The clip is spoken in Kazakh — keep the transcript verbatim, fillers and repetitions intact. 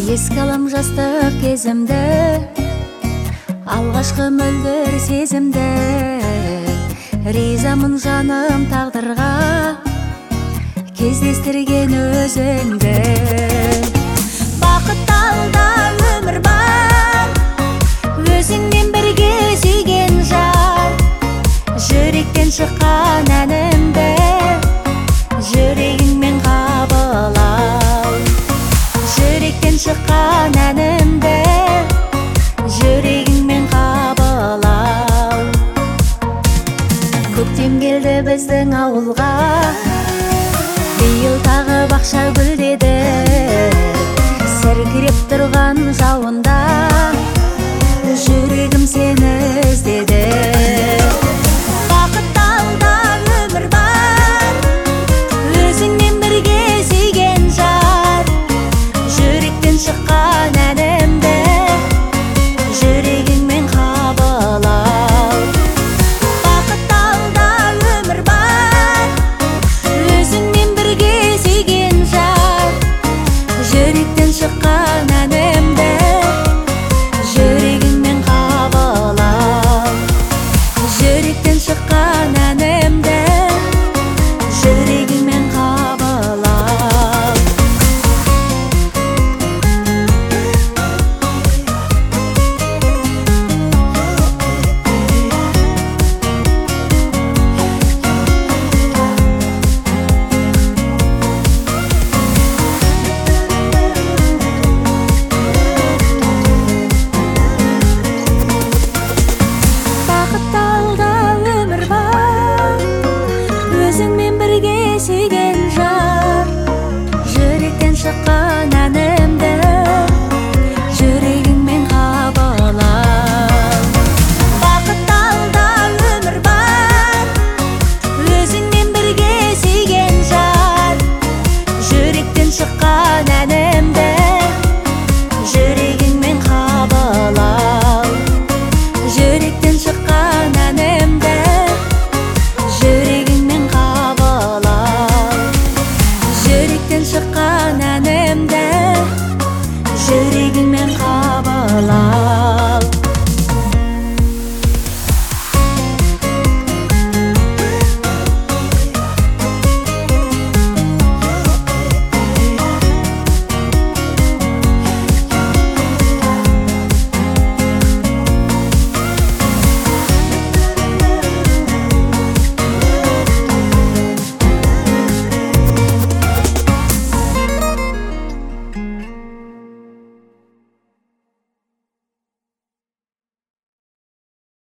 Еске алам жастық кезімді, алғашқы мөлдір сезімді. Ризамын жаным тағдырға, кездестірген өзіңді. Бақыт алда өмір бар, өзіңмен бірге сүйген жар. Жүректен шыққан әнімді жүрегіңмен қабылау. Жүректен шыққан әнімді жүрегіңмен қабылау. Көктем келді біздің ауылға, биыл тағы бақша гүлдеді. Сіркіреп тұрған жауында жүрегім сені іздеді. Бақыт алда өмір бар, өзіңмен бірге сүйген жар. Жүректен шыққан әнімді жүрегіңмен қабылау. Бақыт алда өмір бар, өзіңмен бірге сүйген жар. Жүректен шыққан әнімді жүрегіңмен қабылау. Жүректен шыққан әнімді жүрегіңмен қабылау. Бақыт алда өмір бар, өзіңмен бірге сүйген жар. Жүректен шыққан әнімді жүрегіңмен қабылау. Бақыт алда өмір бар, өзіңмен бірге сүйген жар. Жүректен шыққан әнімді